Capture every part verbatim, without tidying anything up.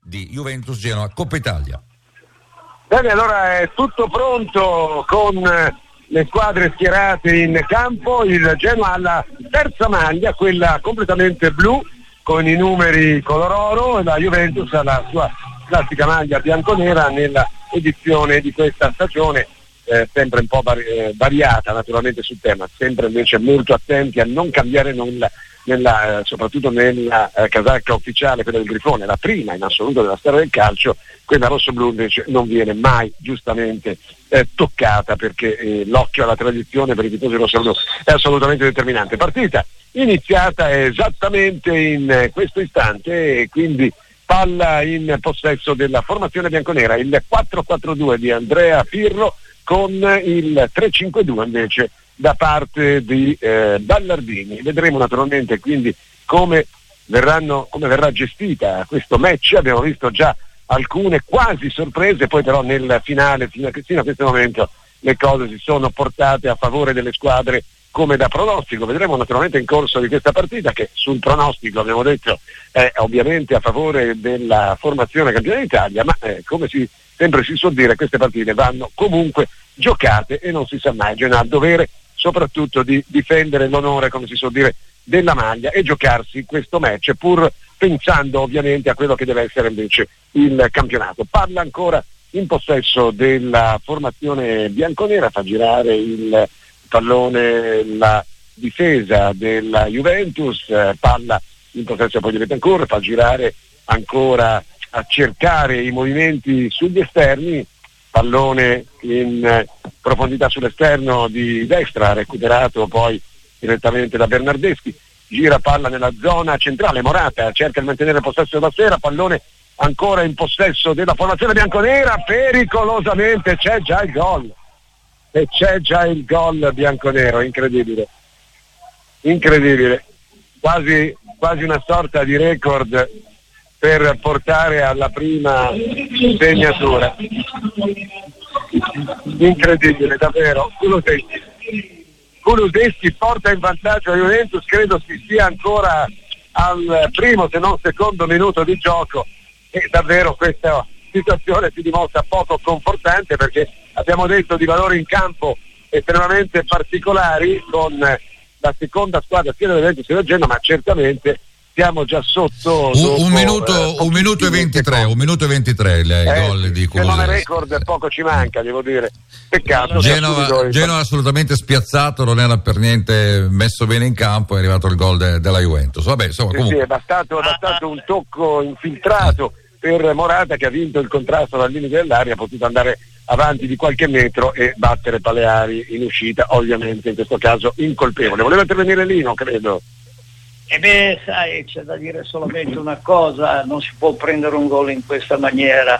di Juventus Genoa Coppa Italia. Bene, allora è tutto pronto con le squadre schierate in campo. Il Genoa alla terza maglia, quella completamente blu con i numeri color oro, e la Juventus ha la sua classica maglia bianconera nella edizione di questa stagione, eh, sempre un po' vari- eh, variata naturalmente sul tema, sempre invece molto attenti a non cambiare nulla, nella, eh, soprattutto nella eh, casacca ufficiale, quella del Grifone, la prima in assoluto della storia del calcio. Quella rosso-blu invece non viene mai giustamente eh, toccata, perché eh, l'occhio alla tradizione per i tifosi rosso-blu è assolutamente determinante. Partita iniziata esattamente in eh, questo istante, e quindi palla in possesso della formazione bianconera, il quattro quattro due di Andrea Pirlo con il tre cinque due invece da parte di eh, Ballardini. Vedremo naturalmente quindi come verranno, come verrà gestita questo match. Abbiamo visto già alcune quasi sorprese, poi però nel finale fino a, fino a questo momento le cose si sono portate a favore delle squadre come da pronostico. Vedremo naturalmente in corso di questa partita, che sul pronostico abbiamo detto è ovviamente a favore della formazione campione d'Italia, ma eh, come si, sempre si suol dire, queste partite vanno comunque giocate e non si sa mai. Genoa ha il dovere soprattutto di difendere l'onore, come si suol dire, della maglia e giocarsi questo match, pur pensando ovviamente a quello che deve essere invece il campionato. Parla ancora in possesso della formazione bianconera, fa girare il pallone la difesa della Juventus, eh, palla in possesso poi di Betancourt, fa girare ancora a cercare i movimenti sugli esterni, pallone in eh, profondità sull'esterno di destra, recuperato poi direttamente da Bernardeschi, gira palla nella zona centrale, Morata cerca di mantenere il possesso della sfera, pallone ancora in possesso della formazione bianconera, pericolosamente c'è già il gol. E c'è già il gol bianconero, incredibile, incredibile, quasi, quasi una sorta di record per portare alla prima segnatura, incredibile davvero. Kulusevski, Kulusevski porta in vantaggio a Juventus, credo si sia ancora al primo se non secondo minuto di gioco, e davvero questa situazione si dimostra poco confortante, perché abbiamo detto di valori in campo estremamente particolari con la seconda squadra sia della Juventus sia del Genoa, ma certamente siamo già sotto un, dopo, un minuto eh, un minuto e ventitré un minuto e ventitré il eh, gol di se non è Kulusevski. record poco ci manca, devo dire, peccato. Genova, Genova assolutamente spiazzato, non era per niente messo bene in campo, è arrivato il gol de, della Juventus. Vabbè, insomma, sì, comunque. sì, è bastato, è bastato un tocco infiltrato per Morata, che ha vinto il contrasto dal limite dell'area, ha potuto andare avanti di qualche metro e battere Paleari in uscita, ovviamente in questo caso incolpevole. Voleva intervenire Lino, credo. E beh, sai, c'è da dire solamente una cosa: non si può prendere un gol in questa maniera.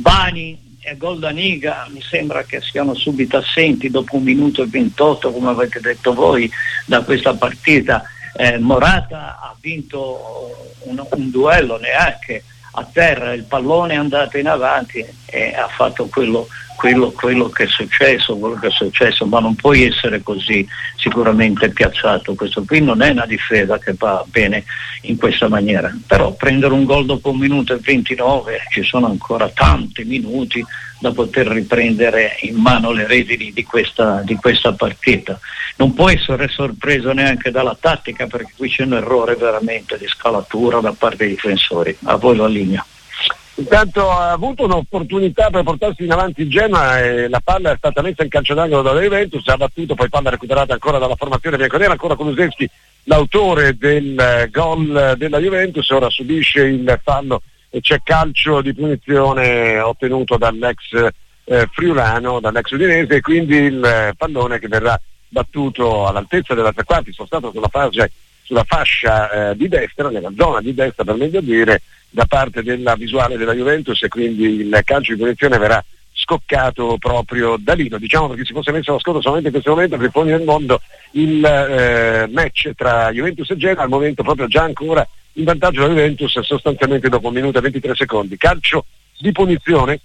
Bani e Goldaniga mi sembra che siano subito assenti dopo un minuto e ventotto, come avete detto voi, da questa partita. Eh, Morata ha vinto un, un duello neanche a terra, il pallone è andato in avanti e ha fatto quello, quello, quello che è successo, quello che è successo, ma non puoi essere così sicuramente piazzato. Questo qui non è una difesa che va bene in questa maniera, però prendere un gol dopo un minuto e ventinove, ci sono ancora tanti minuti da poter riprendere in mano le redini di questa, di questa partita. Non può essere sorpreso neanche dalla tattica, perché qui c'è un errore veramente di scalatura da parte dei difensori. A voi la linea. Intanto ha avuto un'opportunità per portarsi in avanti il Genoa e la palla è stata messa in calcio d'angolo dalla Juventus, ha battuto, poi palla recuperata ancora dalla formazione bianconera, ancora Kulusevski, l'autore del gol della Juventus, ora subisce il fallo e c'è calcio di punizione ottenuto dall'ex eh, friulano, dall'ex udinese, e quindi il pallone che verrà battuto all'altezza della tre quarti, spostato sulla fascia, sulla fascia eh, di destra, nella zona di destra per meglio dire, da parte della visuale della Juventus, e quindi il calcio di punizione verrà scoccato proprio da Lino. Diciamo, perché si fosse messo lo scodo solamente in questo momento per i fondi del mondo, il eh, match tra Juventus e Genoa al momento proprio già ancora in vantaggio la Juventus, sostanzialmente dopo un minuto e ventitré secondi. Calcio di punizione,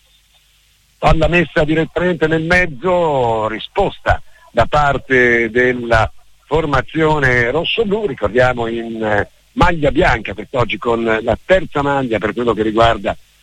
palla messa direttamente nel mezzo, risposta da parte della formazione rossoblu, ricordiamo in eh, maglia bianca quest'oggi, con la terza maglia per quello che riguarda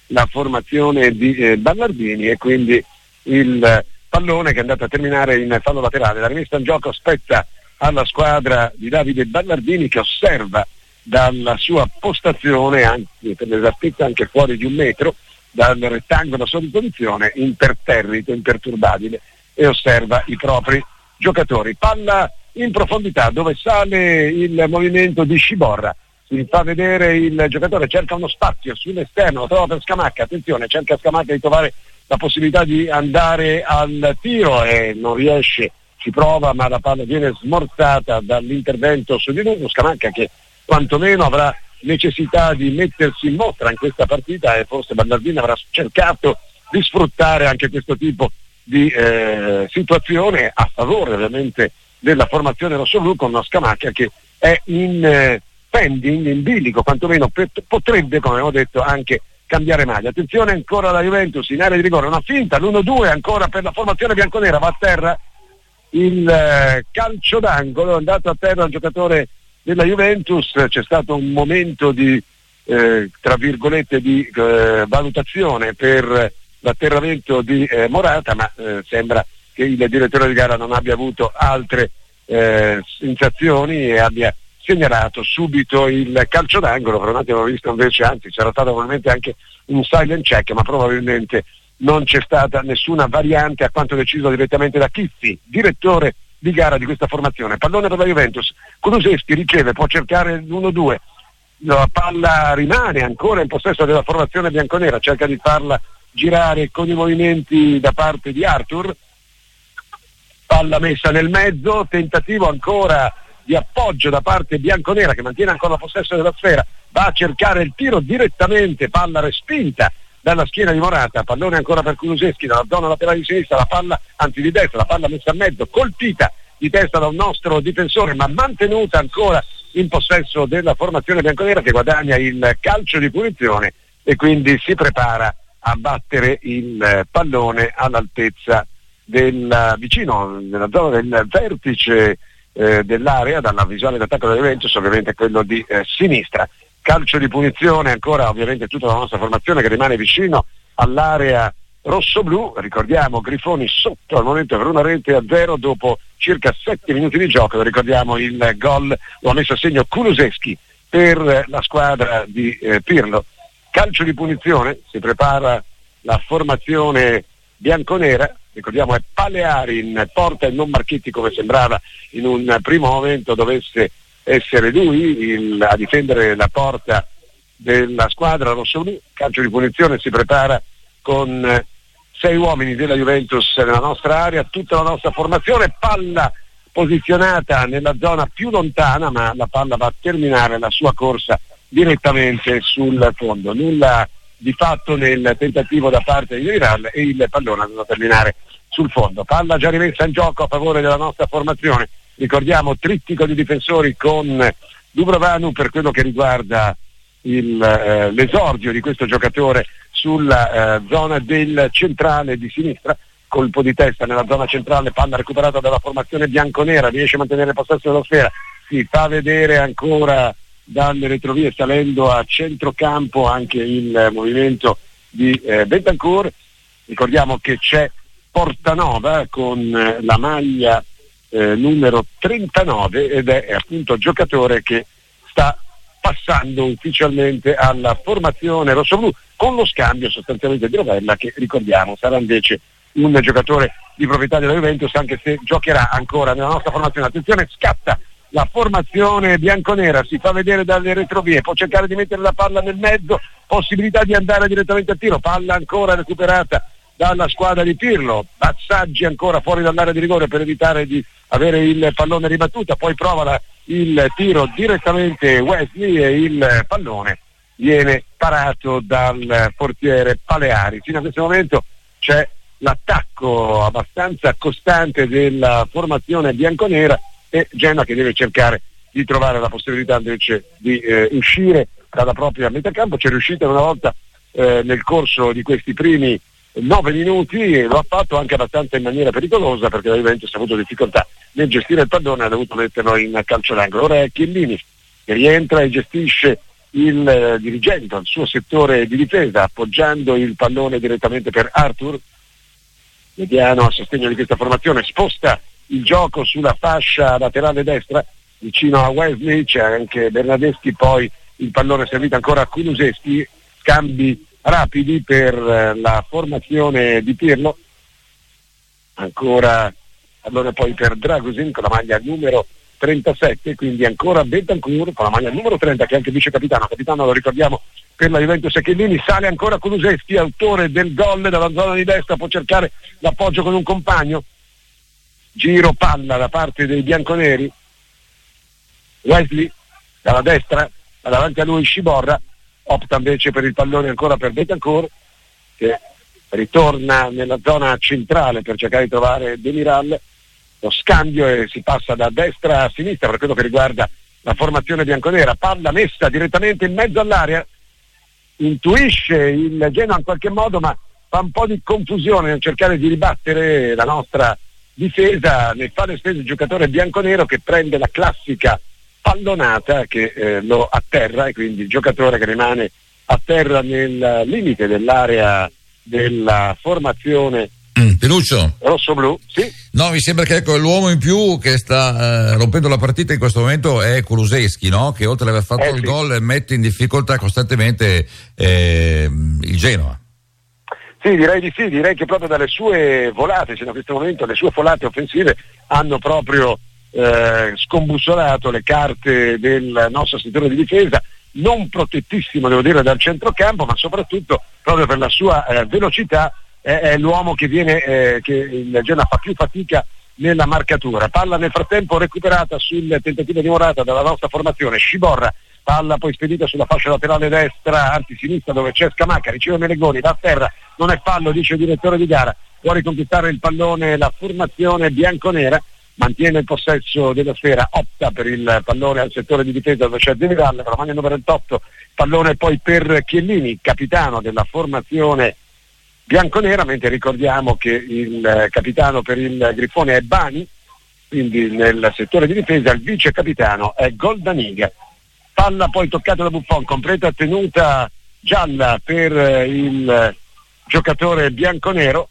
la formazione di eh, Ballardini, e quindi il pallone che è andato a terminare in fallo laterale. La rimessa in gioco spetta alla squadra di Davide Ballardini, che osserva dalla sua postazione, anche per l'esattezza anche fuori di un metro dal rettangolo a sua disposizione, imperterrito, imperturbabile, e osserva i propri giocatori. Palla in profondità dove sale il movimento di Sciborra, si fa vedere il giocatore, cerca uno spazio sull'esterno, lo trova per Scamacca, attenzione, cerca Scamacca di trovare la possibilità di andare al tiro e non riesce, ci prova ma la palla viene smorzata dall'intervento su di lui. Scamacca che quantomeno avrà necessità di mettersi in mostra in questa partita, e forse Ballardini avrà cercato di sfruttare anche questo tipo di eh, situazione a favore ovviamente della formazione rossoblu, con una Scamacca che è in eh, pending, in bilico, quantomeno per, potrebbe, come abbiamo detto, anche cambiare maglia. Attenzione ancora la Juventus in area di rigore, una finta, l'uno due ancora per la formazione bianconera, va a terra il eh, calcio d'angolo, è andato a terra il giocatore della Juventus, c'è stato un momento di eh, tra virgolette di eh, valutazione per l'atterramento di eh, Morata, ma eh, sembra che il direttore di gara non abbia avuto altre eh, sensazioni e abbia segnalato subito il calcio d'angolo. Per un attimo ho visto invece, anzi c'era stato probabilmente anche un silent check, ma probabilmente non c'è stata nessuna variante a quanto deciso direttamente da Chizzi, direttore di gara di questa formazione. Pallone per la Juventus, Kulusevski riceve, può cercare l'uno due, la palla rimane ancora in possesso della formazione bianconera, cerca di farla girare con i movimenti da parte di Arthur, palla messa nel mezzo, tentativo ancora di appoggio da parte bianconera che mantiene ancora la possesso della sfera, va a cercare il tiro direttamente, palla respinta dalla schiena di Morata, pallone ancora per Kulusevski dalla zona laterale di sinistra, la palla, anzi di destra, la palla messa a mezzo, colpita di testa da un nostro difensore, ma mantenuta ancora in possesso della formazione bianconera, che guadagna il calcio di punizione e quindi si prepara a battere il pallone all'altezza del vicino, nella zona del vertice eh, dell'area, dalla visuale d'attacco della Juventus, ovviamente quello di eh, sinistra. Calcio di punizione ancora ovviamente tutta la nostra formazione che rimane vicino all'area rossoblu. Ricordiamo Grifoni sotto al momento per una rete a zero dopo circa sette minuti di gioco. Ricordiamo il gol lo ha messo a segno Kulusevski per la squadra di eh, Pirlo. Calcio di punizione, si prepara la formazione bianconera, ricordiamo è Paleari in porta e non Marchetti, come sembrava in un primo momento dovesse essere lui il, a difendere la porta della squadra rossoblu. Calcio di punizione, si prepara con eh, sei uomini della Juventus nella nostra area, tutta la nostra formazione, palla posizionata nella zona più lontana, ma la palla va a terminare la sua corsa direttamente sul fondo. Nulla di fatto nel tentativo da parte di Viral e il pallone andrà a terminare sul fondo. Palla già rimessa in gioco a favore della nostra formazione. Ricordiamo trittico di difensori con Dubrovanu per quello che riguarda il, eh, l'esordio di questo giocatore sulla eh, zona del centrale di sinistra, colpo di testa nella zona centrale, palla recuperata dalla formazione bianconera, riesce a mantenere il possesso della sfera, si fa vedere ancora dalle retrovie salendo a centrocampo anche il movimento di eh, Bentancur. Ricordiamo che c'è Portanova con eh, la maglia eh, numero trentanove ed è, è appunto il giocatore che sta passando ufficialmente alla formazione rossoblu con lo scambio sostanzialmente di Rovella, che ricordiamo sarà invece un giocatore di proprietà della Juventus, anche se giocherà ancora nella nostra formazione. Attenzione, scatta la formazione bianconera, si fa vedere dalle retrovie, può cercare di mettere la palla nel mezzo, possibilità di andare direttamente a tiro, palla ancora recuperata dalla squadra di Pirlo, passaggi ancora fuori dall'area di rigore per evitare di avere il pallone ribattuta, poi prova la, il tiro direttamente Wesley e il pallone viene parato dal portiere Paleari. Fino a questo momento c'è l'attacco abbastanza costante della formazione bianconera e Genoa che deve cercare di trovare la possibilità invece di eh, uscire dalla propria metà campo. C'è riuscita una volta eh, nel corso di questi primi nove minuti e lo ha fatto anche abbastanza in maniera pericolosa, perché la Juventus ha avuto difficoltà nel gestire il pallone e ha dovuto metterlo in calcio d'angolo. Ora è Chiellini che rientra e gestisce il eh, dirigente al suo settore di difesa, appoggiando il pallone direttamente per Arthur. Mediano a sostegno di questa formazione sposta il gioco sulla fascia laterale destra vicino a Wesley, c'è anche Bernardeschi, poi il pallone servito ancora a Kulusevski, scambi rapidi per eh, la formazione di Pirlo, ancora allora poi per Dragusin con la maglia numero trentasette, quindi ancora Bentancur con la maglia numero trenta, che è anche vice capitano, capitano lo ricordiamo per la Juventus Chiellini. Sale ancora Kulusevski, autore del gol dalla zona di destra, può cercare l'appoggio con un compagno, giro palla da parte dei bianconeri, Wesley dalla destra, davanti a lui Sciborra, opta invece per il pallone ancora per Bentancur, che ritorna nella zona centrale per cercare di trovare Demiral, lo scambio e si passa da destra a sinistra per quello che riguarda la formazione bianconera. Palla messa direttamente in mezzo all'area, intuisce il Genoa in qualche modo, ma fa un po' di confusione nel cercare di ribattere la nostra difesa, ne fa le spese il giocatore bianconero, che prende la classica pallonata che eh, lo atterra, e quindi il giocatore che rimane a terra nel limite dell'area della formazione mm, Pinuccio rosso-blu. Sì? No, mi sembra che ecco, l'uomo in più che sta eh, rompendo la partita in questo momento è Kulusevski, no? Che oltre ad aver fatto eh, il sì. gol mette in difficoltà costantemente eh, il Genoa. Sì, direi di sì, direi che proprio dalle sue volate, fino a questo momento le sue folate offensive hanno proprio eh, scombussolato le carte del nostro settore di difesa, non protettissimo devo dire dal centrocampo, ma soprattutto proprio per la sua eh, velocità eh, è l'uomo che viene eh, che il Genoa fa più fatica nella marcatura. Palla nel frattempo recuperata sul tentativo di Morata dalla nostra formazione, Sciborra, palla poi spedita sulla fascia laterale destra, anzi sinistra, dove c'è Scamacca, riceve Melegoni, da terra, non è fallo, dice il direttore di gara, può riconquistare il pallone la formazione bianconera, mantiene il possesso della sfera, opta per il pallone al settore di difesa dove c'è Demiral con la maglia numero ventotto, pallone poi per Chiellini, capitano della formazione bianconera, mentre ricordiamo che il capitano per il Grifone è Bani, quindi nel settore di difesa il vice capitano è Goldaniga. Palla poi toccata da Buffon, completa tenuta gialla per il giocatore bianconero,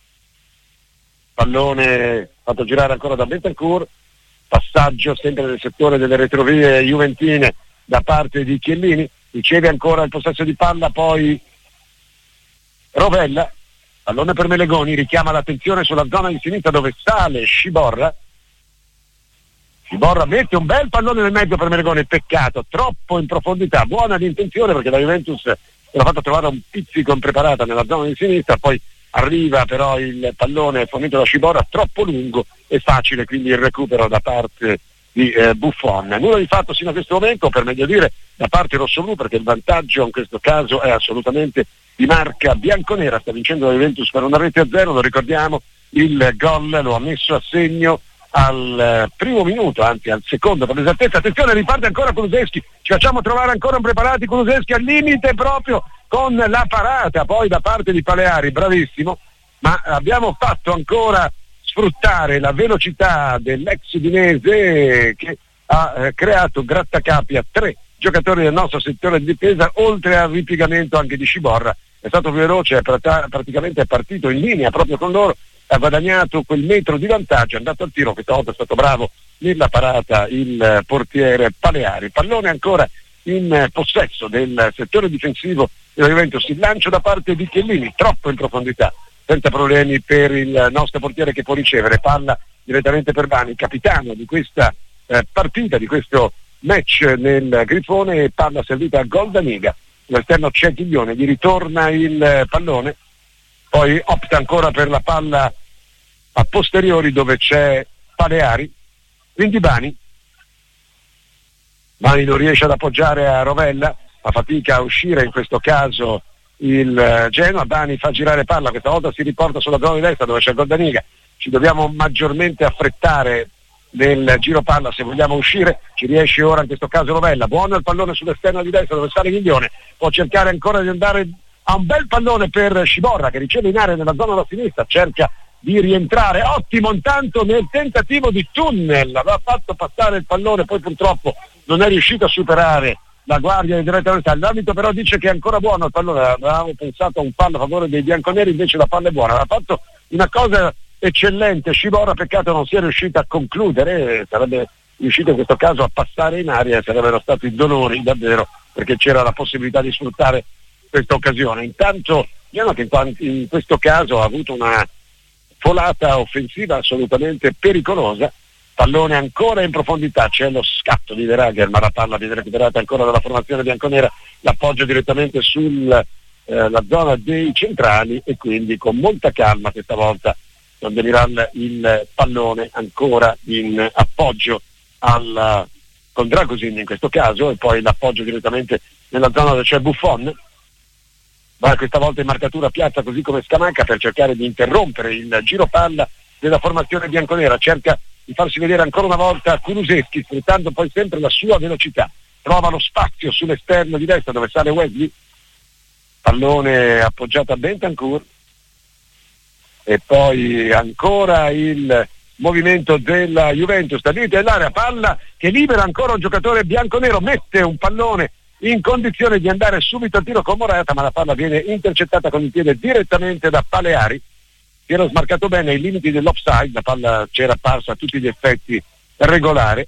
pallone fatto girare ancora da Bentancur, passaggio sempre nel settore delle retrovie juventine da parte di Chiellini, riceve ancora il possesso di palla poi Rovella, pallone per Melegoni, richiama l'attenzione sulla zona di sinistra dove sale Sciborra, Sciborra mette un bel pallone nel mezzo per Melegoni, peccato, troppo in profondità, buona di intenzione perché la Juventus l'ha fatta trovare un pizzico impreparata nella zona di sinistra, poi arriva però il pallone fornito da Sciborra troppo lungo e facile, quindi il recupero da parte di eh, Buffon. Nulla di fatto sino a questo momento, per meglio dire da parte rossoblu, perché il vantaggio in questo caso è assolutamente di marca bianconera, sta vincendo la Juventus per una rete a zero, lo ricordiamo, il gol lo ha messo a segno al eh, primo minuto, anzi al secondo per l'esattezza. Attenzione, riparte ancora Kulusevski, ci facciamo trovare ancora impreparati, Kulusevski al limite proprio con la parata poi da parte di Paleari, bravissimo, ma abbiamo fatto ancora sfruttare la velocità dell'ex udinese che ha eh, creato grattacapi a tre giocatori del nostro settore di difesa, oltre al ripiegamento anche di Sciborra, è stato veloce, è prat- praticamente è partito in linea proprio con loro, ha guadagnato quel metro di vantaggio, è andato al tiro, questa volta è stato bravo nella parata il portiere Paleari. Pallone ancora in possesso del settore difensivo della Juventus, il lancio da parte di Chiellini, troppo in profondità, senza problemi per il nostro portiere che può ricevere, palla direttamente per Bani, capitano di questa eh, partita, di questo match nel Grifone, palla servita a Goldaniga, all'esterno c'è Chiglione, gli ritorna il pallone, poi opta ancora per la palla a posteriori dove c'è Paleari, quindi Bani Bani non riesce ad appoggiare a Rovella, fa fatica a uscire in questo caso il Genoa, Bani fa girare palla, questa volta si riporta sulla zona di destra dove c'è Goldaniga, ci dobbiamo maggiormente affrettare nel giro palla se vogliamo uscire, ci riesce ora in questo caso Rovella, buono il pallone sull'esterno di destra dove sale Ghiglione, può cercare ancora di andare a un bel pallone per Sciborra che riceve in area nella zona da sinistra, cerca di rientrare, ottimo intanto nel tentativo di tunnel, aveva fatto passare il pallone, poi purtroppo non è riuscito a superare la guardia direttamente. L'arbitro però dice che è ancora buono il pallone, avevamo pensato a un fallo a favore dei bianconeri, invece la palla è buona, ha fatto una cosa eccellente Sciborra, peccato non sia riuscita a concludere, sarebbe riuscito in questo caso a passare in aria, sarebbero stati dolori davvero, perché c'era la possibilità di sfruttare questa occasione. Intanto Genoa che in questo caso ha avuto una folata offensiva assolutamente pericolosa, pallone ancora in profondità, c'è lo scatto di De Ragher, ma la palla viene recuperata ancora dalla formazione bianconera, l'appoggio direttamente sulla eh, zona dei centrali e quindi con molta calma questa volta Don Demiral il pallone ancora in appoggio al, con Dragosin in questo caso, e poi l'appoggio direttamente nella zona dove c'è Buffon, ma questa volta in marcatura piazza così come Scamacca per cercare di interrompere il giro palla della formazione bianconera, cerca di farsi vedere ancora una volta Kulusevski, sfruttando poi sempre la sua velocità, trova lo spazio sull'esterno di destra dove sale Wesley, pallone appoggiato a Bentancur e poi ancora il movimento della Juventus da limite dell'area, palla che libera ancora un giocatore bianconero, mette un pallone in condizione di andare subito al tiro con Morata, ma la palla viene intercettata con il piede direttamente da Paleari, si era smarcato bene ai limiti dell'offside, la palla c'era apparsa a tutti gli effetti regolare.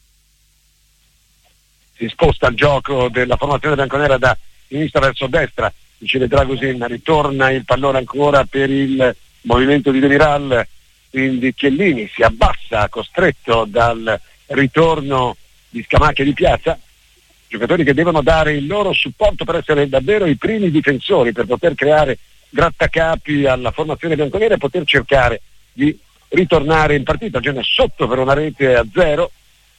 Si sposta il gioco della formazione bianconera da sinistra verso destra, dice Dragosin, ritorna il pallone ancora per il movimento di Demiral, quindi Chiellini si abbassa costretto dal ritorno di Scamacca e di Piazza, giocatori che devono dare il loro supporto per essere davvero i primi difensori, per poter creare grattacapi alla formazione bianconera e poter cercare di ritornare in partita. Genoa sotto per una rete a zero,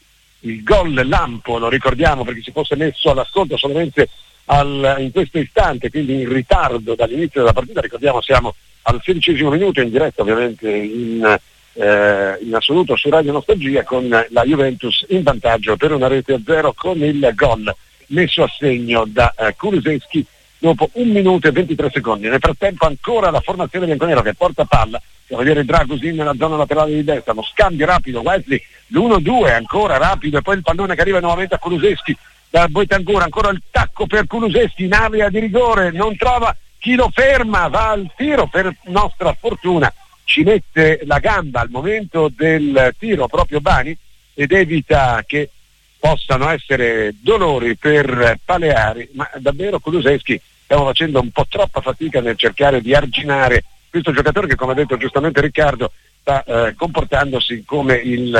il gol lampo, lo ricordiamo perché si fosse messo all'ascolto solamente al, in questo istante, quindi in ritardo dall'inizio della partita, ricordiamo siamo al sedicesimo minuto in diretta ovviamente in, eh, in assoluto su Radio Nostalgia, con la Juventus in vantaggio per una rete a zero con il gol messo a segno da eh, Kulusevski dopo un minuto e ventitré secondi. Nel frattempo ancora la formazione bianconera che porta palla, a vedere Dragosin nella zona laterale di destra, lo scambio rapido, Wesley l'uno due ancora rapido e poi il pallone che arriva nuovamente a Kulusevski da Bentancur, ancora il tacco per Kulusevski in area di rigore, non trova chi lo ferma, va al tiro, per nostra fortuna ci mette la gamba al momento del tiro proprio Bani ed evita che possano essere dolori per Paleari, ma davvero Kulusevski stiamo facendo un po' troppa fatica nel cercare di arginare questo giocatore che, come ha detto giustamente Riccardo, sta eh, comportandosi come il,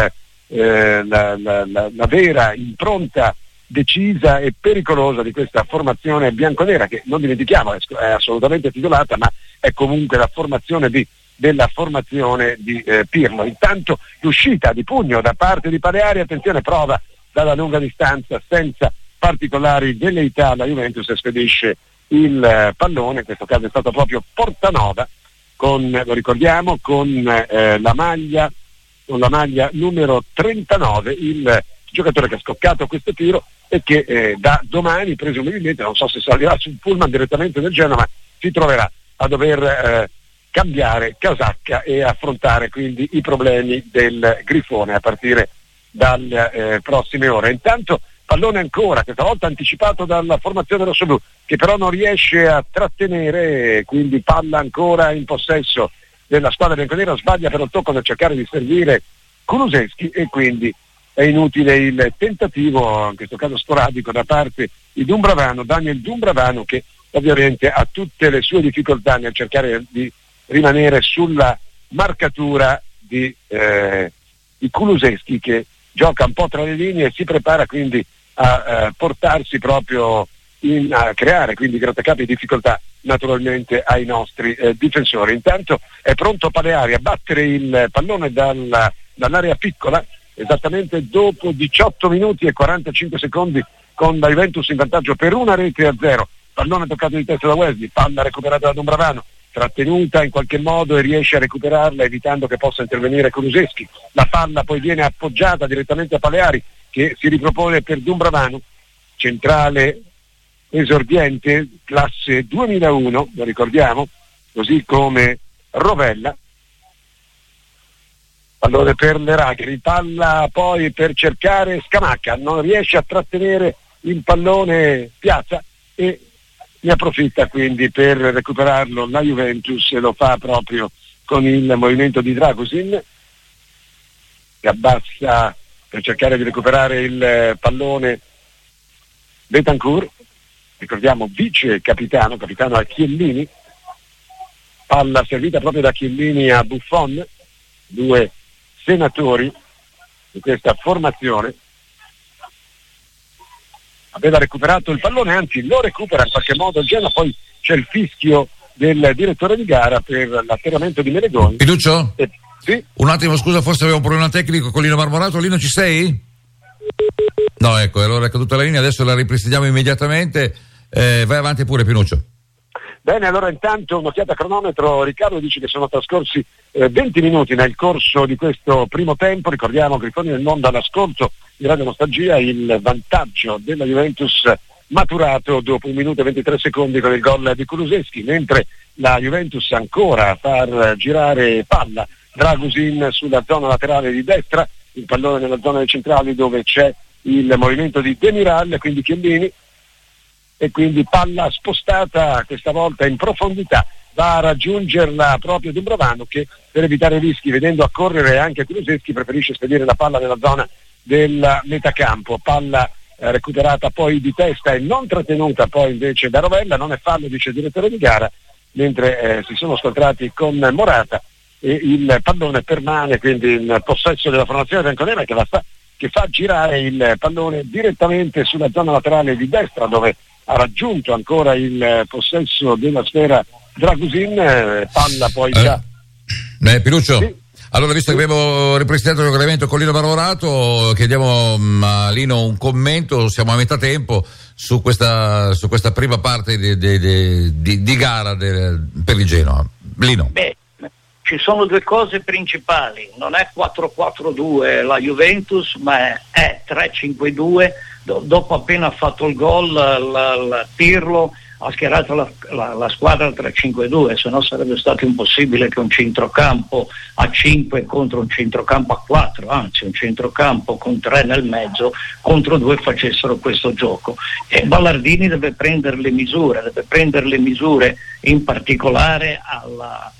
eh, la, la, la, la vera impronta decisa e pericolosa di questa formazione bianconera che, non dimentichiamo, è, è assolutamente titolata, ma è comunque la formazione di, della formazione di eh, Pirlo. Intanto l'uscita di pugno da parte di Paleari, attenzione, prova dalla lunga distanza senza particolari velleità la Juventus e spedisce il eh, pallone, in questo caso è stato proprio Portanova con, lo ricordiamo, con eh, la maglia con la maglia numero trentanove, il giocatore che ha scoccato questo tiro e che eh, da domani presumibilmente, non so se salirà sul pullman direttamente del Genoa, ma si troverà a dover eh, cambiare casacca e affrontare quindi i problemi del Grifone a partire dalle eh, prossime ore. Intanto pallone ancora, questa volta anticipato dalla formazione rossoblu, che però non riesce a trattenere, quindi palla ancora in possesso della squadra bianconera, sbaglia per un tocco nel cercare di servire Kulusevski e quindi è inutile il tentativo, in questo caso sporadico, da parte di Dumbravano, Daniel Dumbravano, che ovviamente ha tutte le sue difficoltà nel cercare di rimanere sulla marcatura di, eh, di Kulusevski, che gioca un po' tra le linee e si prepara quindi a eh, portarsi proprio in, a creare quindi grattacapi e difficoltà naturalmente ai nostri eh, difensori. Intanto è pronto Paleari a battere il pallone dalla, dall'area piccola, esattamente dopo diciotto minuti e quarantacinque secondi, con la Juventus in vantaggio per una rete a zero. Pallone toccato di testa da Wesley, palla recuperata da Dumbravano, trattenuta in qualche modo e riesce a recuperarla evitando che possa intervenire Kulusevski. La palla poi viene appoggiata direttamente a Paleari, che si ripropone per Dumbravano, centrale esordiente, classe duemilauno, lo ricordiamo, così come Rovella. Pallone per Le Ragher, palla poi per cercare Scamacca, non riesce a trattenere il pallone piazza e ne approfitta quindi per recuperarlo la Juventus, e lo fa proprio con il movimento di Dragusin, che abbassa per cercare di recuperare il pallone Bentancur, ricordiamo vice capitano, capitano a Chiellini, palla servita proprio da Chiellini a Buffon, due senatori di questa formazione. Aveva recuperato il pallone, anzi lo recupera in qualche modo il Genoa, poi c'è il fischio del direttore di gara per l'atterramento di Melegoni. Pinuccio? Eh, sì? Un attimo, scusa, forse avevo un problema tecnico con Lino Marmorato. Lino, ci sei? No, ecco, allora è caduta la linea, adesso la ripristiniamo immediatamente. Eh, vai avanti pure, Pinuccio. Bene, allora intanto un'occhiata a cronometro. Riccardo dice che sono trascorsi eh, venti minuti nel corso di questo primo tempo. Ricordiamo che Grifoni del Mondo all'ascolto di Radio Nostalgia, il vantaggio della Juventus maturato dopo un minuto e ventitré secondi con il gol di Kulusevski, mentre la Juventus ancora a far girare palla Dragusin sulla zona laterale di destra, il pallone nella zona dei centrali dove c'è il movimento di Demiral, quindi Chiellini, e quindi palla spostata questa volta in profondità, va a raggiungerla proprio Dumbrovano, che per evitare rischi, vedendo accorrere anche Kulusevski, preferisce spedire la palla nella zona del metacampo. Palla eh, recuperata poi di testa e non trattenuta poi invece da Rovella, non è fallo, dice il direttore di gara, mentre eh, si sono scontrati con Morata e il pallone permane quindi in possesso della formazione bianconera, che, la sta, che fa girare il pallone direttamente sulla zona laterale di destra, dove ha raggiunto ancora il possesso della sfera Dragusin, eh, palla poi già. Eh, eh, Pinuccio? Sì. Allora, visto che abbiamo ripristinato il regolamento con Lino Marmorato, chiediamo mh, a Lino un commento, siamo a metà tempo, su questa, su questa prima parte di, di, di, di, di gara de, per il Genoa. Lino. Beh, ci sono due cose principali, non è quattro quattro due la Juventus, ma è, è tre cinque due. Do, dopo appena ha fatto il gol il Pirlo ha schierato la, la, la squadra tre cinque due, se no sarebbe stato impossibile che un centrocampo a cinque contro un centrocampo a quattro, anzi un centrocampo con tre nel mezzo contro due facessero questo gioco. E Ballardini deve prendere le misure, deve prendere le misure in particolare alla,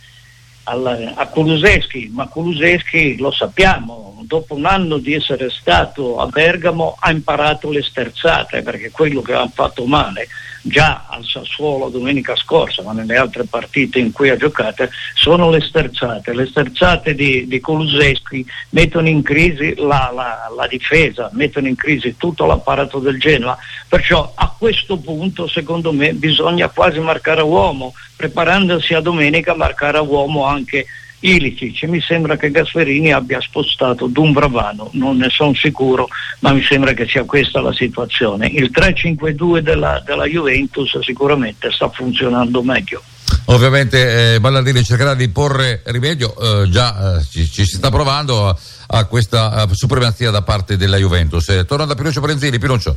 alla, a Kulusevski, ma Kulusevski lo sappiamo, dopo un anno di essere stato a Bergamo ha imparato le sterzate, perché quello che ha fatto male già al Sassuolo domenica scorsa, ma nelle altre partite in cui ha giocato, sono le sterzate. Le sterzate di, di Kulusevski mettono in crisi la, la, la difesa, mettono in crisi tutto l'apparato del Genoa, perciò a questo punto secondo me bisogna quasi marcare a uomo, preparandosi a domenica marcare a uomo anche Ilicic. Mi sembra che Gasperini abbia spostato Dumbrovano, non ne sono sicuro, ma mi sembra che sia questa la situazione. Il tre cinque due della, della Juventus sicuramente sta funzionando meglio. Ovviamente eh, Ballardini cercherà di porre rimedio, eh, già eh, ci, ci si sta provando a, a questa uh, supremazia da parte della Juventus. Eh, torno da Pinuccio Brenzini. Pinuccio.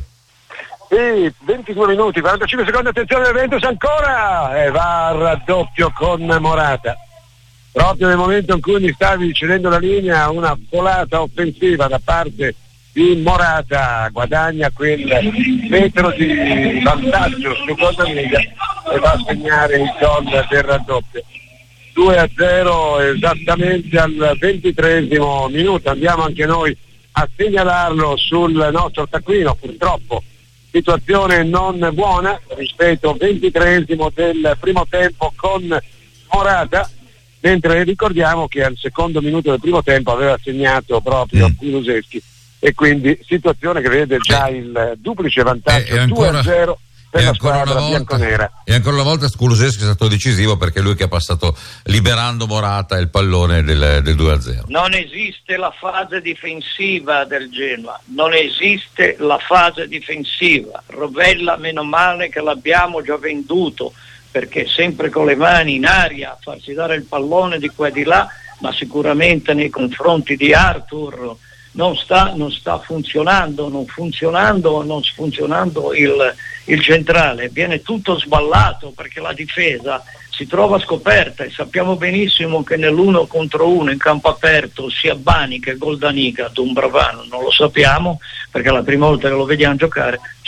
Sì, ventidue minuti, quarantacinque secondi, attenzione Juventus ancora, e va al raddoppio con Morata. Proprio nel momento in cui mi stavi cedendo la linea, una volata offensiva da parte di Morata guadagna quel metro di vantaggio su Contamiga e va a segnare il gol del raddoppio. due a zero esattamente al ventitreesimo minuto. Andiamo anche noi a segnalarlo sul nostro taccuino, purtroppo situazione non buona, rispetto ventitreesimo del primo tempo con Morata, mentre ricordiamo che al secondo minuto del primo tempo aveva segnato proprio mm. Kulusevski, e quindi situazione che vede già eh, il duplice vantaggio eh, due a zero per e la ancora squadra una volta, bianconera. E ancora una volta Kulusevski è stato decisivo, perché è lui che ha passato liberando Morata il pallone del, del due a zero. Non esiste la fase difensiva del Genoa, non esiste la fase difensiva. Rovella meno male che l'abbiamo già venduto, perché sempre con le mani in aria a farsi dare il pallone di qua e di là, ma sicuramente nei confronti di Arthur non sta, non sta funzionando, non funzionando, non funzionando il, il centrale, viene tutto sballato perché la difesa si trova scoperta, e sappiamo benissimo che nell'uno contro uno in campo aperto sia Bani che Goldaniga, Dumbrovano non lo sappiamo perché la prima volta che lo vediamo giocare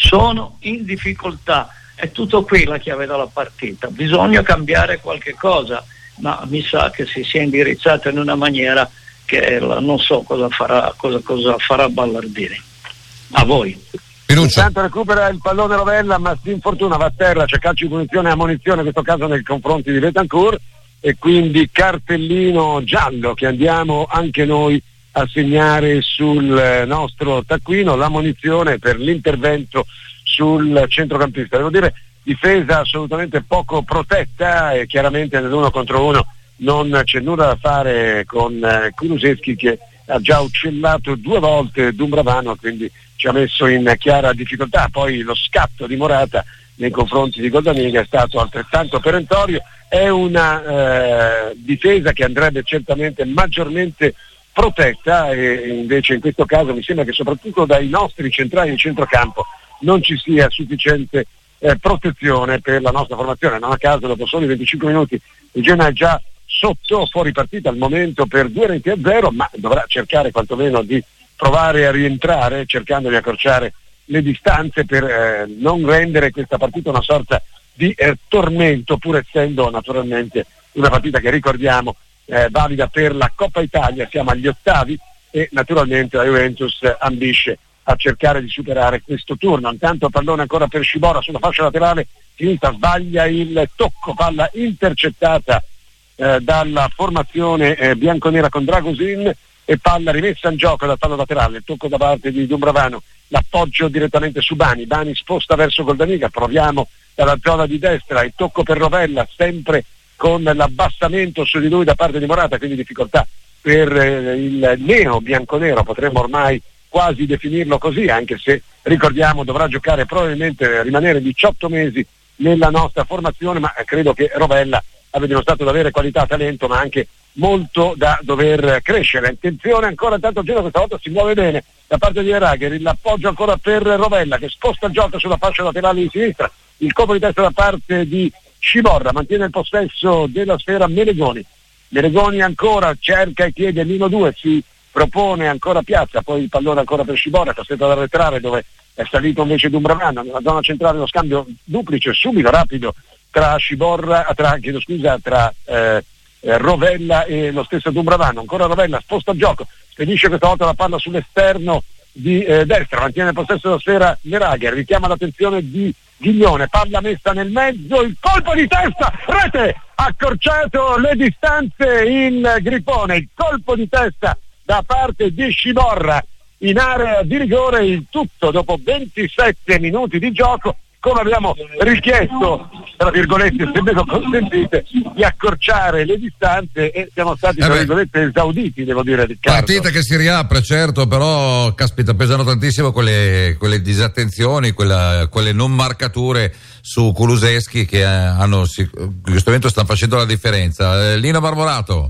sono in difficoltà. È tutto qui la chiave della partita. Bisogna cambiare qualche cosa, ma mi sa che si sia indirizzata in una maniera che la, non so cosa farà, cosa, cosa farà Ballardini. A voi. Intanto recupera il pallone Rovella, ma si infortuna, va a terra, c'è calcio di punizione e ammonizione, in questo caso nei confronti di Betancourt, e quindi cartellino giallo che andiamo anche noi a segnare sul nostro taccuino, l'ammonizione per l'intervento sul centrocampista. Devo dire, difesa assolutamente poco protetta, e chiaramente nell'uno contro uno non c'è nulla da fare con eh, Kulusevski, che ha già uccellato due volte Dumbravano, quindi ci ha messo in chiara difficoltà. Poi lo scatto di Morata nei confronti di Goldaniga è stato altrettanto perentorio. È una eh, difesa che andrebbe certamente maggiormente protetta, e invece in questo caso mi sembra che soprattutto dai nostri centrali di centrocampo non ci sia sufficiente eh, protezione per la nostra formazione. Non a caso dopo soli venticinque minuti il Genoa è già sotto, fuori partita al momento per due reti a zero, ma dovrà cercare quantomeno di provare a rientrare, cercando di accorciare le distanze per eh, non rendere questa partita una sorta di eh, tormento, pur essendo naturalmente una partita che, ricordiamo, eh, valida per la Coppa Italia. Siamo agli ottavi e naturalmente la Juventus ambisce a cercare di superare questo turno. Intanto pallone ancora per Scibora sulla fascia laterale sinistra, sbaglia il tocco, palla intercettata eh, dalla formazione eh, bianconera con Dragosin, e palla rimessa in gioco dal fallo laterale, il tocco da parte di Dumbravano, l'appoggio direttamente su Bani, Bani sposta verso Goldaniga, proviamo dalla zona di destra, il tocco per Rovella, sempre con l'abbassamento su di lui da parte di Morata, quindi difficoltà per eh, il neo bianconero, potremmo ormai quasi definirlo così, anche se ricordiamo dovrà giocare, probabilmente rimanere diciotto mesi nella nostra formazione, ma credo che Rovella abbia dimostrato di avere qualità, talento, ma anche molto da dover crescere. Attenzione ancora, intanto Genoa questa volta si muove bene da parte di Eragher, l'appoggio ancora per Rovella che sposta il gioco sulla fascia laterale di sinistra, il colpo di testa da parte di Sciborra, mantiene il possesso della sfera Melegoni. Melegoni ancora cerca e chiede meno due, si propone ancora Piazza, poi il pallone ancora per Sciborra, costretto ad arretrare, dove è salito invece Dumbravano nella zona centrale, lo scambio duplice subito rapido tra Sciborra, tra, chiedo scusa, tra eh, eh, Rovella e lo stesso Dumbravano. Ancora Rovella sposta il gioco, spedisce questa volta la palla sull'esterno di eh, destra, mantiene il possesso della sfera Neragher, richiama l'attenzione di Ghiglione, palla messa nel mezzo, il colpo di testa, rete, accorciato le distanze in Grifone, il colpo di testa da parte di Sciborra in area di rigore, il tutto dopo ventisette minuti di gioco, come abbiamo richiesto, tra virgolette, se me lo consentite, di accorciare le distanze, e siamo stati, tra virgolette, esauditi, devo dire, Riccardo. Partita che si riapre, certo, però caspita, pesano tantissimo quelle, quelle disattenzioni, quella, quelle non marcature su Kulusevski che hanno, in questo momento stanno facendo la differenza. Eh, Lino Barborato.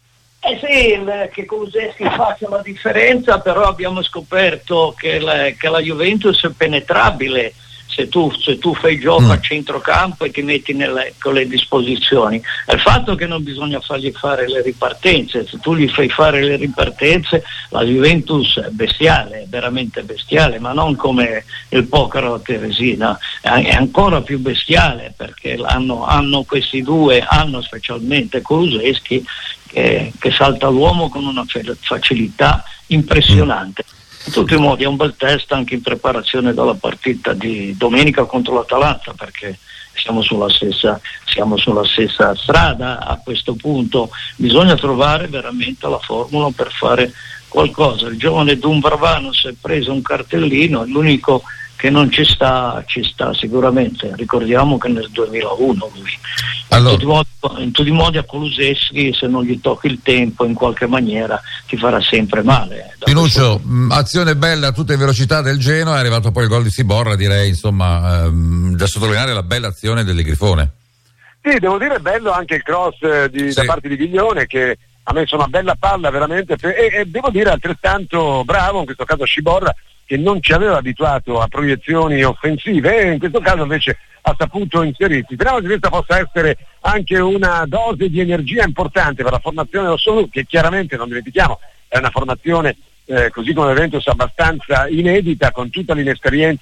Eh sì, il, che Kulusevski faccia la differenza, però abbiamo scoperto che la, che la Juventus è penetrabile se tu, se tu fai gioco mm. a centrocampo e ti metti nelle, con le disposizioni. È il fatto che non bisogna fargli fare le ripartenze, se tu gli fai fare le ripartenze la Juventus è bestiale, è veramente bestiale, ma non come il Poker a Teresina, è ancora più bestiale, perché hanno, hanno questi due, hanno specialmente Kulusevski che, che salta l'uomo con una facilità impressionante. In tutti i modi è un bel test anche in preparazione dalla partita di domenica contro l'Atalanta, perché siamo sulla stessa, siamo sulla stessa strada a questo punto. Bisogna trovare veramente la formula per fare qualcosa. Il giovane Dumbravano si è preso un cartellino, è l'unico che non ci sta, ci sta sicuramente. Ricordiamo che nel duemilauno lui. Allora. In, tutti modi, in tutti i modi a Kulusevski, se non gli tocchi il tempo in qualche maniera ti farà sempre male. Pinuccio, questo... azione bella a tutte le velocità del Genoa, è arrivato poi il gol di Sciborra, direi, insomma, ehm, da sottolineare la bella azione del Grifone. Sì, devo dire bello anche il cross eh, di, sì. da parte di Ghiglione, che ha messo una bella palla veramente, e, e devo dire altrettanto bravo in questo caso Sciborra, che non ci aveva abituato a proiezioni offensive, e in questo caso invece ha saputo inserirsi. Speriamo che questa possa essere anche una dose di energia importante per la formazione rossonera, che chiaramente, non dimentichiamo, è una formazione eh, così come l'Juventus abbastanza inedita, con tutta l'inesperienza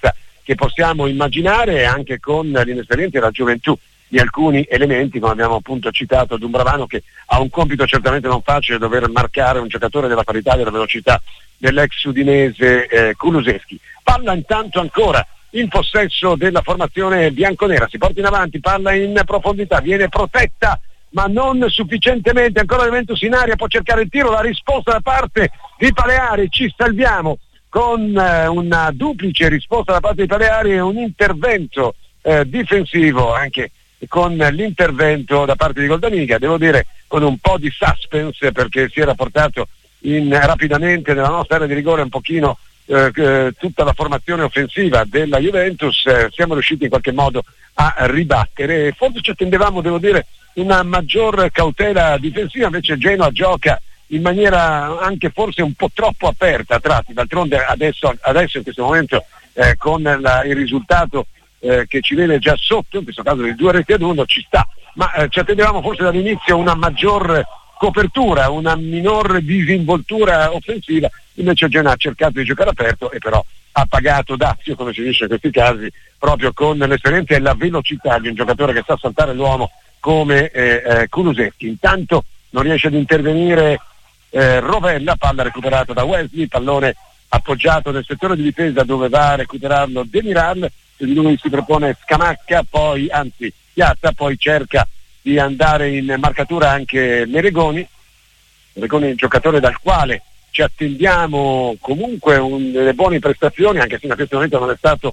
che possiamo immaginare, anche con l'inesperienza e la gioventù di alcuni elementi, come abbiamo appunto citato Dumbravano, che ha un compito certamente non facile, dover marcare un giocatore della qualità e della velocità dell'ex udinese eh, Kulusevski. Palla intanto ancora in possesso della formazione bianconera, si porta in avanti, palla in profondità, viene protetta ma non sufficientemente, ancora Juventus in aria, può cercare il tiro, la risposta da parte di Paleari, ci salviamo con eh, una duplice risposta da parte di Paleari e un intervento eh, difensivo anche con l'intervento da parte di Goldaniga, devo dire con un po' di suspense, perché si era portato in, rapidamente nella nostra area di rigore un pochino eh, eh, tutta la formazione offensiva della Juventus, eh, siamo riusciti in qualche modo a ribattere, forse ci attendevamo, devo dire, una maggior cautela difensiva, invece Genoa gioca in maniera anche forse un po' troppo aperta a tratti, d'altronde adesso, adesso in questo momento eh, con la, il risultato eh, che ci vede già sotto, in questo caso di due reti ad uno, ci sta, ma eh, ci attendevamo forse dall'inizio una maggior copertura, una minor disinvoltura offensiva, invece Genoa ha cercato di giocare aperto e però ha pagato dazio, come si dice in questi casi, proprio con l'esperienza e la velocità di un giocatore che sa saltare l'uomo come eh, eh, Kulusevski. Intanto non riesce ad intervenire eh, Rovella, palla recuperata da Wesley, pallone appoggiato nel settore di difesa dove va a recuperarlo Demiral, di lui si propone Scamacca, poi anzi Piazza, poi cerca di andare in marcatura anche Meregoni, Meregoni è un giocatore dal quale ci attendiamo comunque un, delle buone prestazioni, anche se in questo momento non è stato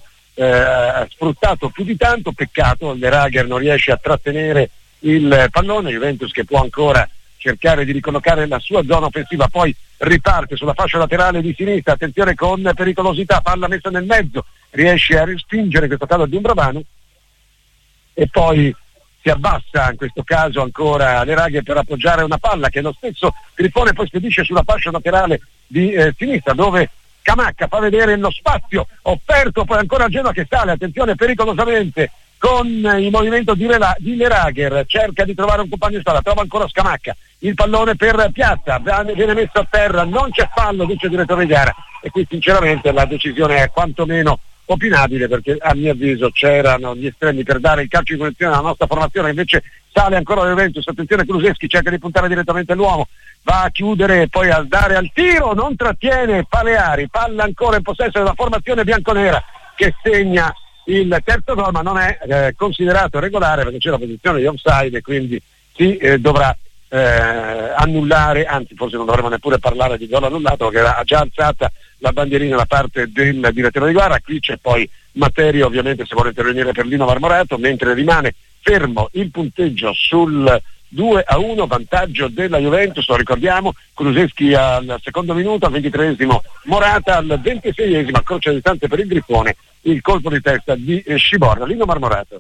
eh, sfruttato più di tanto, peccato, Lerager non riesce a trattenere il pallone, Juventus che può ancora cercare di ricollocare la sua zona offensiva, poi riparte sulla fascia laterale di sinistra, attenzione con pericolosità, palla messa nel mezzo, riesce a respingere in questo caso Dumbravano e poi si abbassa in questo caso ancora Lerager per appoggiare una palla che lo stesso Grifone poi spedisce sulla fascia laterale di eh, sinistra, dove Camacca fa vedere lo spazio offerto, poi ancora Genoa che sale, attenzione pericolosamente con il movimento di, Rela- di Lerager, cerca di trovare un compagno di strada, trova ancora Scamacca, il pallone per Piazza, viene messo a terra, non c'è fallo, dice il direttore di gara, e qui sinceramente la decisione è quantomeno opinabile, perché a mio avviso c'erano gli estremi per dare il calcio di punizione alla nostra formazione, invece sale ancora Juventus, attenzione Kulusevski, cerca di puntare direttamente l'uomo, va a chiudere, poi a dare al tiro, non trattiene Paleari, palla ancora in possesso della formazione bianconera che segna il terzo gol, ma non è eh, considerato regolare perché c'è la posizione di offside e quindi si eh, dovrà eh, annullare, anzi forse non dovremmo neppure parlare di gol annullato perché ha già alzata la bandierina da parte del direttore di gara. Qui c'è poi Materia ovviamente se vuole intervenire per Lino Marmorato, mentre rimane fermo il punteggio sul due a uno, vantaggio della Juventus, lo ricordiamo, Kulusevski al secondo minuto, al ventitreesimo Morata, al ventiseiesimo accorcia le distanze per il Grifone, il colpo di testa di eh, Sciborra. Lino Marmorato.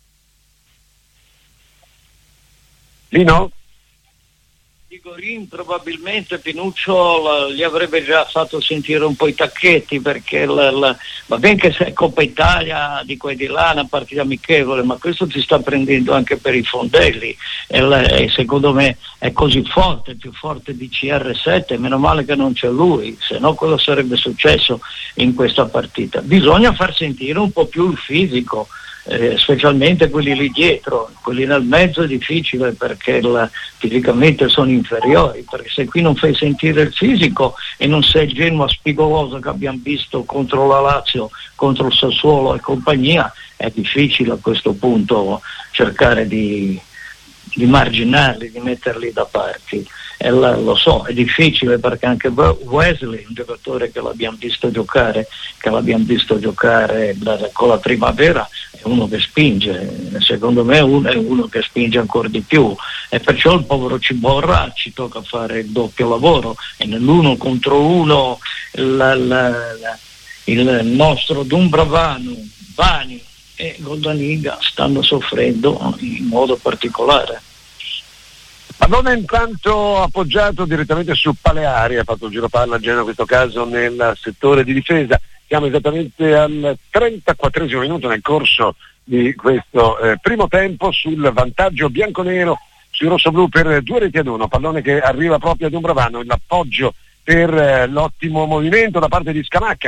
Lino? Gorin probabilmente Pinuccio gli avrebbe già fatto sentire un po' i tacchetti, perché la, la, va bene che se è Coppa Italia di qua e di là una partita amichevole, ma questo si sta prendendo anche per i fondelli e, la, e secondo me è così forte, più forte di C R sette, meno male che non c'è lui, se no cosa sarebbe successo in questa partita. Bisogna far sentire un po' più il fisico, Eh, specialmente quelli lì dietro, quelli nel mezzo è difficile perché la, fisicamente sono inferiori, perché se qui non fai sentire il fisico e non sei il Genoa spigoloso che abbiamo visto contro la Lazio, contro il Sassuolo e compagnia, è difficile a questo punto cercare di, di marginarli, di metterli da parte. E la, lo so, è difficile perché anche Wesley, un giocatore che l'abbiamo visto giocare, che l'abbiamo visto giocare da, con la primavera, è uno che spinge, secondo me uno è uno che spinge ancora di più, e perciò il povero Ciborra ci tocca fare il doppio lavoro, e nell'uno contro uno la, la, la, il nostro Dumbravano, Bani e Goldaniga stanno soffrendo in modo particolare. Pallone intanto appoggiato direttamente su Paleari, ha fatto il giro palla a Genoa in questo caso nel settore di difesa. Siamo esattamente al trentaquattresimo minuto nel corso di questo eh, primo tempo, sul vantaggio bianconero sui rossoblù per due reti ad uno, pallone che arriva proprio ad Dumbravano, l'appoggio per eh, l'ottimo movimento da parte di Scamacca che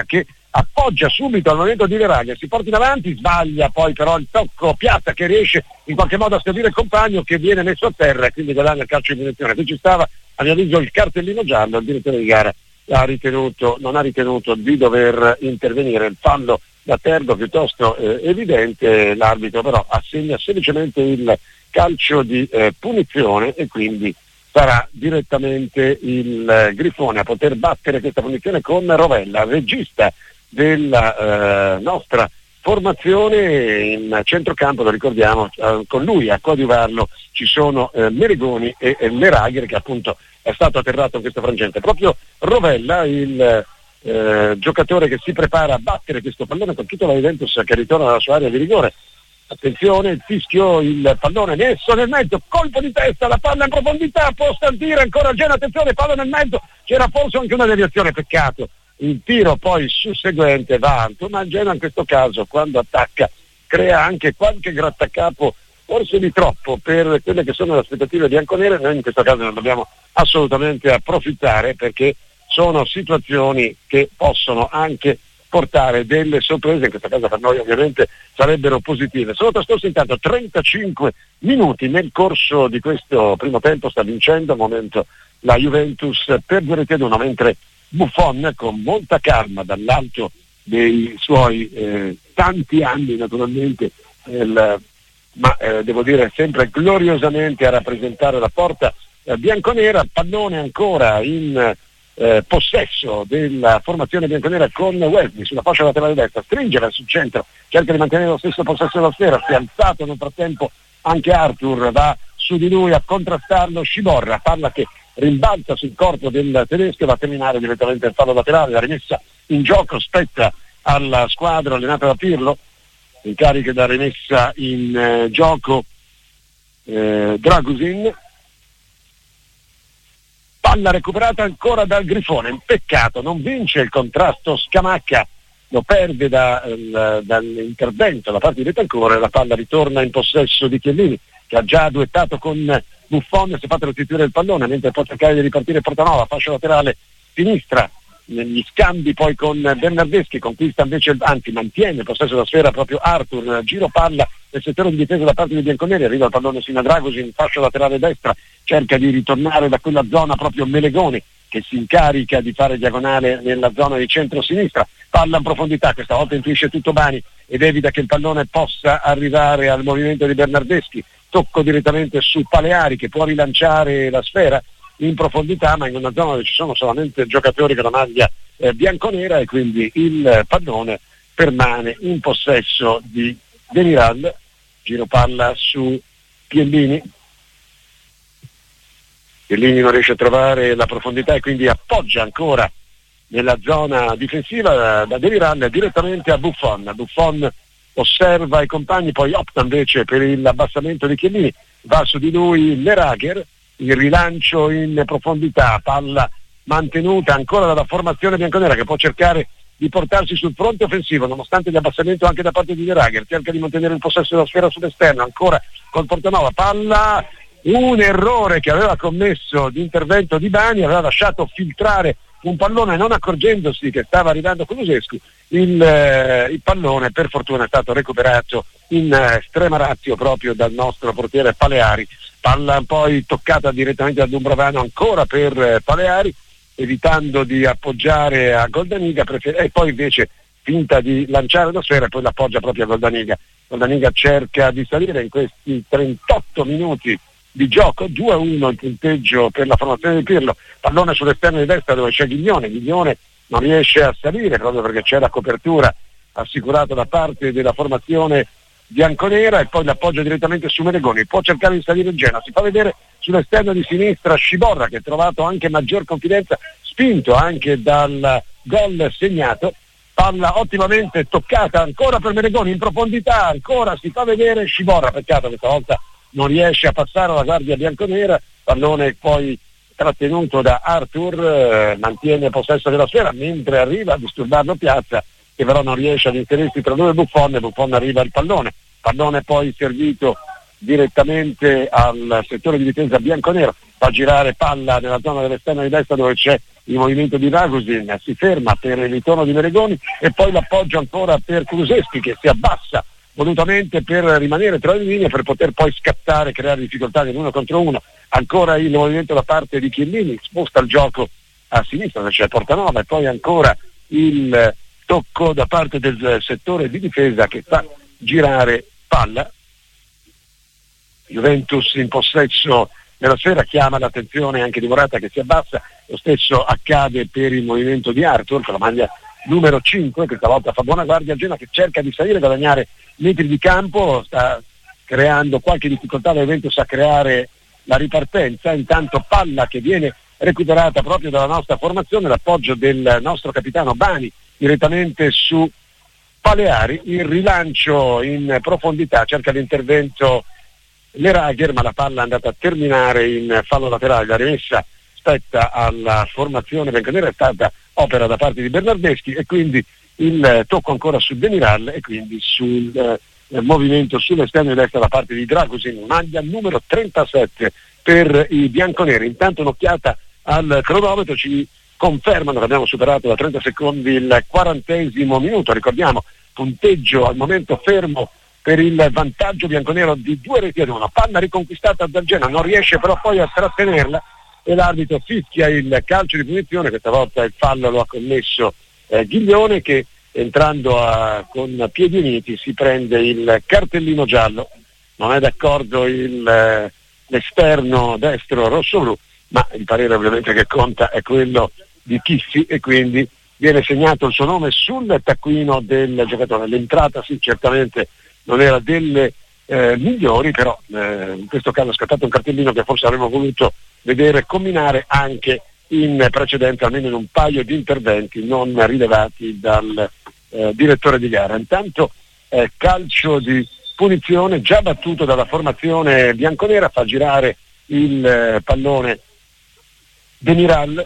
appoggia subito al momento di Veraglia, si porta in avanti, sbaglia poi però il tocco Piazza che riesce in qualche modo a servire il compagno che viene messo a terra e quindi guadagna il calcio di punizione. Qui ci stava a mio avviso il cartellino giallo, il direttore di gara ha ritenuto, non ha ritenuto di dover intervenire, il fallo da Terdo piuttosto eh, evidente, l'arbitro però assegna semplicemente il calcio di eh, punizione e quindi sarà direttamente il eh, Grifone a poter battere questa punizione con Rovella, regista della eh, nostra formazione in centrocampo, lo ricordiamo, eh, con lui a coadiuvarlo ci sono eh, Meregoni e, e Meragher che appunto è stato atterrato in questo frangente. Proprio Rovella, il eh, giocatore che si prepara a battere questo pallone con tutta la Juventus che ritorna alla sua area di rigore. Attenzione, il fischio, il pallone messo nel mezzo, colpo di testa, la palla in profondità, può stantire ancora il Genoa, attenzione, palla nel mezzo, c'era forse anche una deviazione, peccato. Il tiro poi susseguente va alto, ma il Genoa in questo caso quando attacca crea anche qualche grattacapo, forse di troppo per quelle che sono le aspettative bianconere. Noi in questo caso non dobbiamo assolutamente approfittare perché sono situazioni che possono anche portare delle sorprese, in questo caso per noi ovviamente sarebbero positive. Sono trascorsi intanto trentacinque minuti, nel corso di questo primo tempo sta vincendo al momento la Juventus per due reti ad uno, mentre Buffon con molta calma dall'alto dei suoi eh, tanti anni naturalmente, eh, ma eh, devo dire sempre gloriosamente a rappresentare la porta eh, bianconera, pallone ancora in eh, possesso della formazione bianconera con Wesley sulla fascia laterale destra, stringe verso il centro, cerca di mantenere lo stesso possesso della sfera, si è alzato nel frattempo anche Arthur, va su di lui a contrastarlo Sciborra, palla che rimbalza sul corpo del tedesco e va a terminare direttamente il fallo laterale. La rimessa in gioco spetta alla squadra allenata da Pirlo, in carica da rimessa in eh, gioco eh, Dragusin, palla recuperata ancora dal Grifone, peccato, non vince il contrasto Scamacca, lo perde da, eh, dall'intervento da parte di Betancourt e la palla ritorna in possesso di Chiellini che ha già duettato con Buffon, si è fatto restituire il pallone mentre può cercare di ripartire Portanova, fascia laterale sinistra, negli scambi poi con Bernardeschi, conquista invece, anzi mantiene il possesso della sfera proprio Arthur, giro palla nel settore di difesa da parte dei bianconeri, arriva il pallone sino a Dragosin, fascia laterale destra, cerca di ritornare da quella zona proprio Melegoni che si incarica di fare diagonale nella zona di centro-sinistra, palla in profondità, questa volta intuisce tutto Bani ed evita che il pallone possa arrivare al movimento di Bernardeschi, tocco direttamente su Paleari che può rilanciare la sfera in profondità ma in una zona dove ci sono solamente giocatori con la maglia eh, bianconera e quindi il pallone permane in possesso di Demiral, giro palla su Chiellini, Chiellini non riesce a trovare la profondità e quindi appoggia ancora nella zona difensiva da, da Demiral direttamente a Buffon, Buffon osserva i compagni, poi opta invece per l'abbassamento di Chiellini, va su di lui Meragher, il rilancio in profondità, palla mantenuta ancora dalla formazione bianconera che può cercare di portarsi sul fronte offensivo nonostante l'abbassamento anche da parte di Meragher, cerca di mantenere il possesso della sfera sull'esterno, ancora col Portanova, palla, un errore che aveva commesso di intervento di Bani, aveva lasciato filtrare un pallone non accorgendosi che stava arrivando Kulusescu, il, eh, il pallone per fortuna è stato recuperato in eh, estrema ratio proprio dal nostro portiere Paleari, palla poi toccata direttamente da Dumbrovano ancora per eh, Paleari, evitando di appoggiare a Goldaniga prefer- e poi invece finta di lanciare la sfera e poi l'appoggia proprio a Goldaniga. Goldaniga cerca di salire in questi trentotto minuti di gioco, due a uno il punteggio per la formazione di Pirlo, pallone sull'esterno di destra dove c'è Ghiglione, Ghiglione non riesce a salire proprio perché c'è la copertura assicurata da parte della formazione bianconera e poi l'appoggio direttamente su Meregoni, può cercare di salire il Genoa, si fa vedere sull'esterno di sinistra Sciborra che ha trovato anche maggior confidenza, spinto anche dal gol segnato, palla ottimamente toccata ancora per Meregoni in profondità, ancora si fa vedere Sciborra, peccato questa volta non riesce a passare la guardia bianconera, pallone poi trattenuto da Arthur, eh, mantiene possesso della sfera mentre arriva a disturbarlo Piazza che però non riesce ad inserirsi tra due Buffon e Buffon arriva il pallone, pallone poi servito direttamente al settore di difesa bianconero, fa girare palla nella zona dell'esterno di destra dove c'è il movimento di Dragusin, si ferma per il ritorno di Melegoni e poi l'appoggio ancora per Kulusevski che si abbassa volutamente per rimanere tra le linee per poter poi scattare, creare difficoltà nell'uno contro uno. Ancora il movimento da parte di Chiellini, sposta il gioco a sinistra dove c'è Portanova e poi ancora il tocco da parte del settore di difesa che fa girare palla. Juventus in possesso nella sfera, chiama l'attenzione anche di Morata che si abbassa, lo stesso accade per il movimento di Arthur con la maglia numero cinque, questa volta fa buona guardia al Genoa che cerca di salire, guadagnare metri di campo, sta creando qualche difficoltà la Juventus a creare la ripartenza, intanto palla che viene recuperata proprio dalla nostra formazione, l'appoggio del nostro capitano Bani direttamente su Paleari, il rilancio in profondità, cerca l'intervento Leragher ma la palla è andata a terminare in fallo laterale, la rimessa spetta alla formazione bianconera, è stata opera da parte di Bernardeschi e quindi il tocco ancora su Demiral e quindi sul eh, movimento sull'esterno di destra da parte di Dragusin, maglia numero trentasette per i bianconeri. Intanto un'occhiata al cronometro, ci confermano che abbiamo superato da trenta secondi il quarantesimo minuto, ricordiamo punteggio al momento fermo per il vantaggio bianconero di due reti ad uno, palla riconquistata dal Genoa, non riesce però poi a trattenerla e l'arbitro fischia il calcio di punizione, questa volta il fallo lo ha commesso eh, Ghiglione che entrando a, con piedi uniti si prende il cartellino giallo, non è d'accordo il, eh, l'esterno destro rosso-blu, ma il parere ovviamente che conta è quello di Chiffi e quindi viene segnato il suo nome sul taccuino del giocatore. L'entrata sì certamente non era delle eh, migliori, però eh, in questo caso ha scattato un cartellino che forse avremmo voluto vedere combinare anche in precedenza, almeno in un paio di interventi non rilevati dal eh, direttore di gara. Intanto eh, calcio di punizione già battuto dalla formazione bianconera, fa girare il eh, pallone Demiral,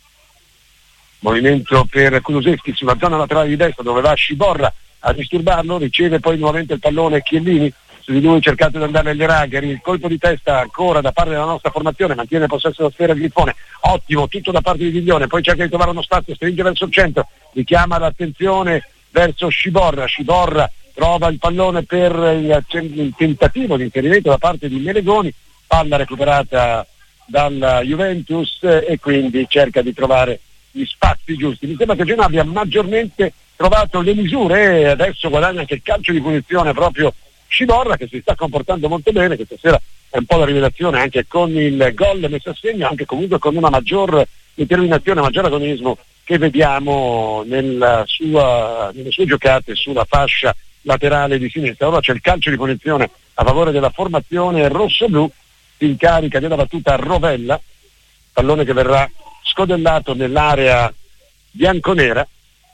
movimento per Kulusevski sulla zona laterale di destra dove va Sciborra a disturbarlo, riceve poi nuovamente il pallone Chiellini, su di lui cercato di andare agli Ragheri, il colpo di testa ancora da parte della nostra formazione, mantiene possesso della sfera il Grifone, ottimo tutto da parte di Viglione, poi cerca di trovare uno spazio, stringe verso il centro, richiama l'attenzione verso Sciborra, Sciborra trova il pallone per il, il tentativo di inserimento da parte di Melegoni, palla recuperata dalla Juventus e quindi cerca di trovare gli spazi giusti. Mi sembra che Genoa abbia maggiormente trovato le misure e adesso guadagna anche il calcio di punizione proprio Sciborra che si sta comportando molto bene, questa sera è un po' la rivelazione anche con il gol messo a segno, anche comunque con una maggior determinazione, maggior agonismo che vediamo nella sua, nelle sue giocate sulla fascia laterale di sinistra. Ora c'è il calcio di punizione a favore della formazione rosso-blu, si incarica della battuta Rovella, pallone che verrà scodellato nell'area bianconera,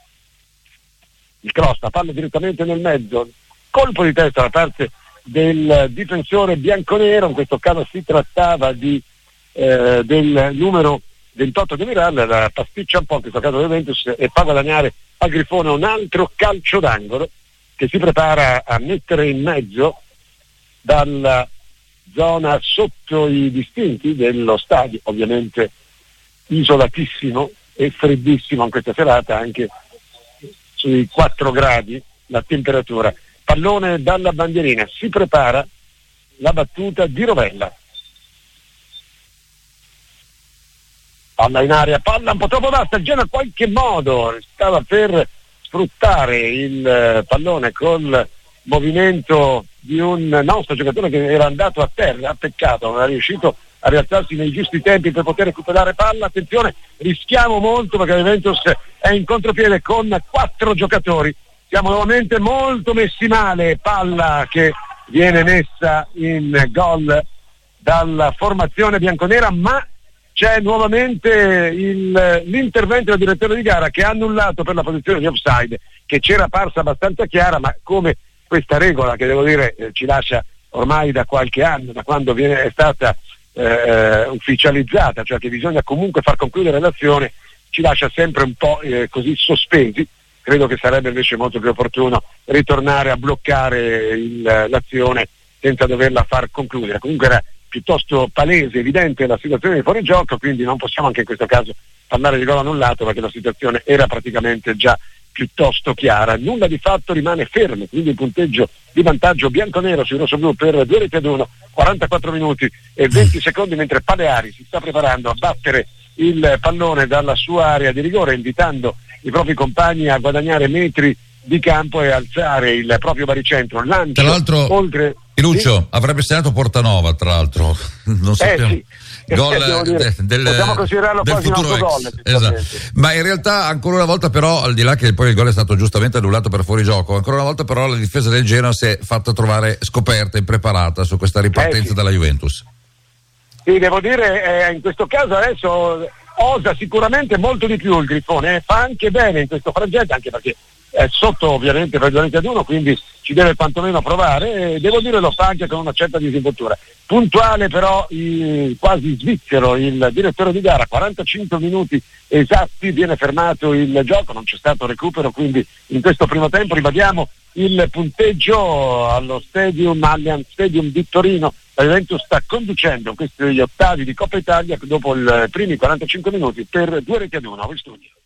il cross, la palla direttamente nel mezzo, colpo di testa da parte del difensore bianconero, in questo caso si trattava di eh, del numero ventotto di Miral, la pasticcia un po' in questo caso del Juventus e fa guadagnare al Grifone un altro calcio d'angolo che si prepara a mettere in mezzo dalla zona sotto i distinti dello stadio, ovviamente isolatissimo e freddissimo in questa serata, anche sui quattro gradi la temperatura. Pallone dalla bandierina, si prepara la battuta di Rovella, palla in aria, palla un po' troppo bassa, il Genoa in qualche modo stava per sfruttare il pallone col movimento di un nostro giocatore che era andato a terra, peccato, non era riuscito a rialzarsi nei giusti tempi per poter recuperare palla. Attenzione, rischiamo molto perché Juventus è in contropiede con quattro giocatori, siamo nuovamente molto messi male, palla che viene messa in gol dalla formazione bianconera, ma c'è nuovamente il, l'intervento del direttore di gara che ha annullato per la posizione di offside che c'era parsa abbastanza chiara, ma come questa regola che devo dire eh, ci lascia ormai da qualche anno, da quando viene, è stata eh, ufficializzata, cioè che bisogna comunque far concludere l'azione, ci lascia sempre un po' eh, così sospesi. Credo che sarebbe invece molto più opportuno ritornare a bloccare il, l'azione senza doverla far concludere. Comunque era piuttosto palese, evidente la situazione di fuorigioco, quindi non possiamo anche in questo caso parlare di gol annullato, perché la situazione era praticamente già piuttosto chiara. Nulla di fatto rimane fermo, quindi il punteggio di vantaggio bianconero sui rossoblù per due reti ad uno, quarantaquattro minuti e venti secondi, mentre Paleari si sta preparando a battere il pallone dalla sua area di rigore, invitando i propri compagni a guadagnare metri di campo e alzare il proprio baricentro. Lancio, tra l'altro oltre Lucio sì? avrebbe segnato Portanova, tra l'altro non sappiamo. Eh, sì. Gol dire, de, del, possiamo considerarlo del quasi un futuro autogol, ex. Esatto. Ma in realtà ancora una volta però, al di là che poi il gol è stato giustamente annullato per fuorigioco, ancora una volta però la difesa del Genoa si è fatta trovare scoperta, impreparata su questa ripartenza eh, sì. della Juventus. Sì, devo dire, eh, in questo caso adesso osa sicuramente molto di più il Grifone, eh, fa anche bene in questo frangente, anche perché è sotto ovviamente per due ad uno, quindi ci deve quantomeno provare, e devo dire lo fa anche con una certa disinvoltura. Puntuale però il, quasi svizzero il direttore di gara, quarantacinque minuti esatti viene fermato il gioco, non c'è stato recupero, quindi in questo primo tempo ribadiamo il punteggio allo Stadium Allianz Stadium di Torino. La Juventus sta conducendo questi ottavi di Coppa Italia dopo i primi quarantacinque minuti per due reti ad uno. In studio.